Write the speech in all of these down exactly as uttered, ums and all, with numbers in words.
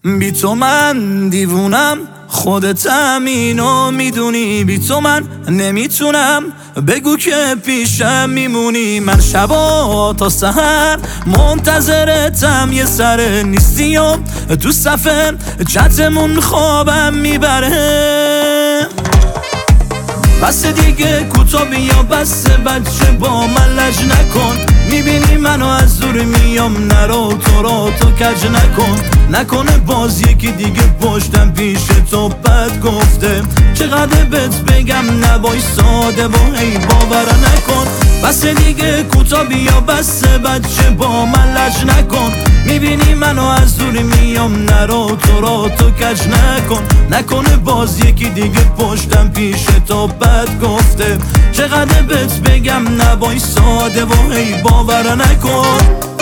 بی تو من دیوونم، خودتم اینو میدونی. بی تو من نمیتونم، بگو که پیشم میمونی. من شبا تا سحر منتظرتم، یه سر نیستی و تو صفحه چتمون خوابم میبره. بس دیگه کوتا بیا، بس بچه با من لج نکن. میبینی منو از دور میام، نرو تو رو تو کج نکن. نکنه باز یکی دیگه پشتم پیش تو بد گفته. چقدر بهت بگم نبای ساده و هی باور نکن. بس دیگه کوتا بیا، بس بچه با من لج نکن. میبینی منو از دور میام، نرو تو رو تو کج نکن. نکنه باز یکی دیگه پشتم پیش تو بد گفته. چقدر بهت بگم نبای ساده و هی باور نکن.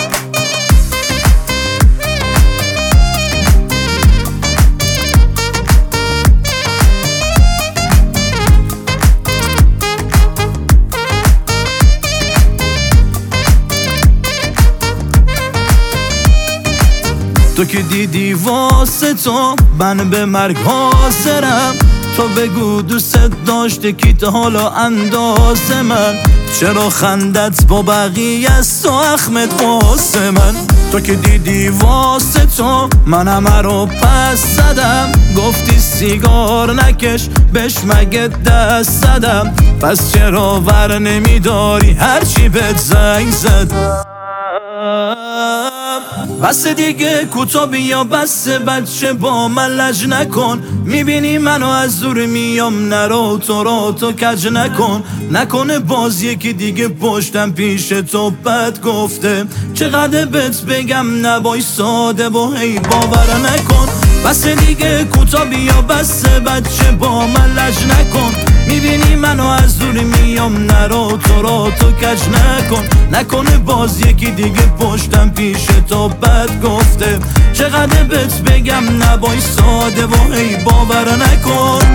تو که دیدی واسه تو من به مرگ حاضرم. تو بگو دوست داشته کی تا حالا انداز من. چرا خندت با بقیه است و اخمت واسه من. تو که دیدی واسه تو من همه رو پس زدم. گفتی سیگار نکش بهش مگه دست زدم. پس چرا ور نمیداری هرچی بهت زنگ زدم. بس دیگه کوتا بیا، بس بچه با من لج نکن. میبینی منو از دور میام، نرو تو رو تو کج نکن. نکنه باز یکی دیگه پشتم پیش تو بد گفته. چقدر بهت بگم نبای ساده و هی باور نکن. بس دیگه کوتا بیا، بس بچه با من لج نکن. میبینی منو از دور میام، نرو تو رو تو کج نکن. نکنه باز یکی دیگه پشتم پیش تو بد گفته. چقدر بهت بگم نبای ساده و هی باور نکن.